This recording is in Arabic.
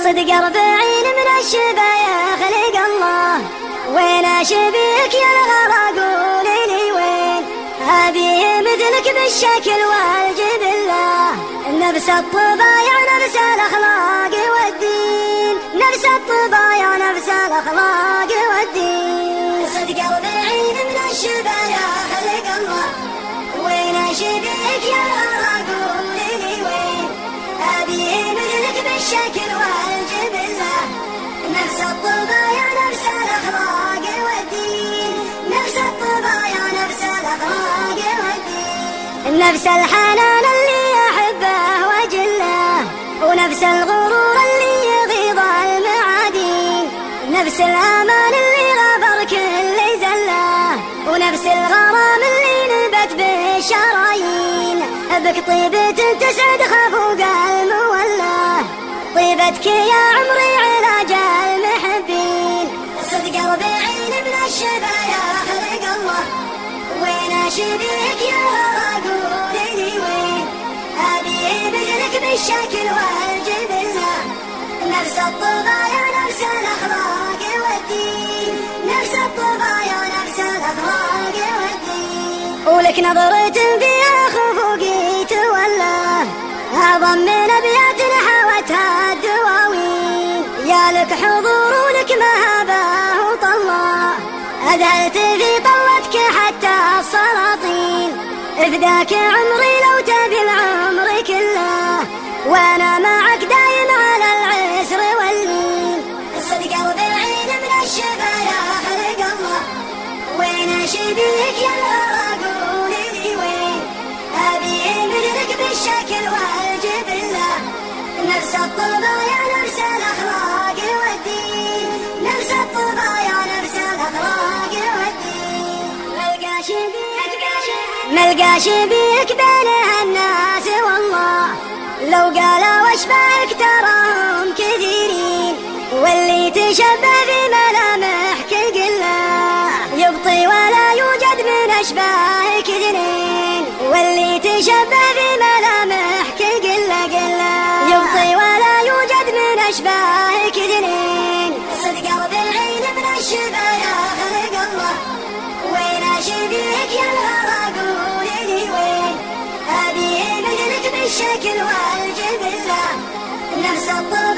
صدق 40 من الشبايا خلق الله، وين اشبيك يا الغلا قولي لي وين، ابيه مثلك بالشكل والجبله، نفس الطبايع نفس الاخلاق والدين، نفس الطبايع نفس الاخلاق والدين. صدق 40 من الشبايا خلق الله، وين اشبيك يا الغلا قولي لي وين، ابيه مثلك بالشكل والجبله، نفس الطبايع نفس الاخلاق والدين، نفس الطبايع نفس الاخلاق والدين. نفس الحنان اللي يحبه وجله، ونفس الغرور اللي يغيظ المعادين، نفس الامان اللي غبر كل زله، ونفس الغرام اللي نبت بالشرايين، بك طيبة تسعد خفوق المولى، طيبتك يا عمري علاج المحبين. صدق 40 من الشبايا خلق الله، وين اشبيك يا الغلا قولي لي وين، ابيه مثلك بالشكل والجبله، نفس الطبايع نفس الاخلاق والدين، نفس الطبايع نفس الاخلاق والدين. ولك نظرة فيها خفوقي تولى، اعظم من ابيات حوتها الدواوين، يا لك حضور ولك مهابه وطلة، اذهلت في طلتك حتى السلاطين، افداك عمري لو تبي العمر كله، وانا معك دايم على العسر واللين. صدق 40 من الشبايا خلق الله، وين اشبيك يا الغلا قولي لي وين، ابيه مثلك بالشكل والجبله، نفس الطبايع نفس الاخلاق والدين، نفس الطبايع نفس الاخلاق والدين. ملقاش بيك بين الناس والله، لو قالوا واشبهك تراهم كثيرين، واللي تشبه في ملامحك قله، يبطي ولا يوجد من اشباهك اثنين، واللي تشبه في ملامحك قله قله، يبطي ولا يوجد من اشباهك اثنين. صدق 40 من الشبايا خلق الله، وين اشبيك يا الغلا قولي لي وين، ابيه مثلك بالشكل والجبله، نفس الطبايع